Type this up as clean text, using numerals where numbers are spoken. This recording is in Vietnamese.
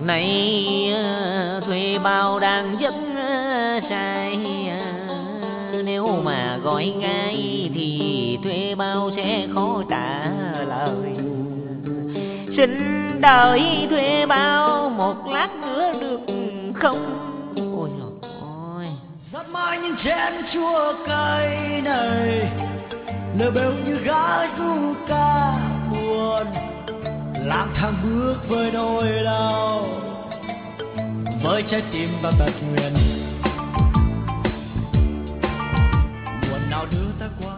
Này thuê bao đang giấc say, nếu mà gọi ngay thì thuê bao sẽ khó trả lời. Xin đợi thuê bao một lát nữa được không? Ôi trời ơi, rót mãi những chén chua cay này, lờ bêu như gái ru ca buồn, lang thang bước với nỗi đau, với trái tim và tật nguyền. Buồn nào đưa ta qua